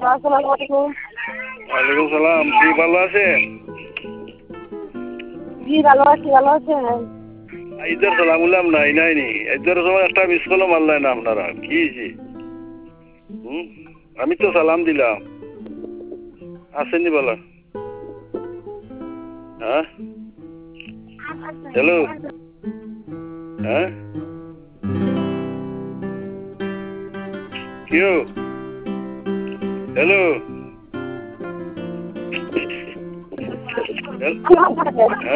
আসসালামু আলাইকুম। ওয়ালাইকুম সালাম। কি ভালো আছেন? জি ভালো আছি, ভালো আছেন? ইদার সালাম উলাম নাই নাইনি। ইদার সময় একটা মিস কলও মারলেন না আপনারা। কি জি? আমি তো সালাম দিলাম। আসেননি বলো। হ্যাঁ? হ্যালো? হ্যাঁ? কেউ? হ্যালো? হ্যাঁ?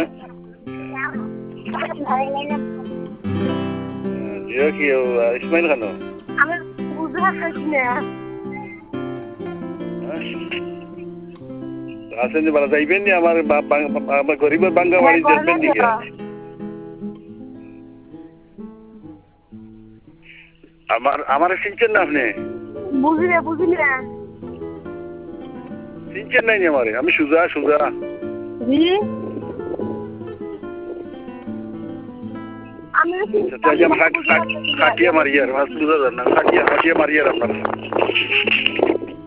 জিও কি ইসমাইল খানো? আমি বুঝতে পারছি না। আসেননি বলা যাইবেন নি আমার গরিবের বাঙ্গা বাড়ি যাবেন নি? আমার চিনছেন না আপনি? বুঝি না। চিনছেন নাই আমারে? আমি সুজা। জি আমি খাটিয়া মারিয়ার মাছ বুঝা যান না। খাটিয়া মারিয়ার আপনার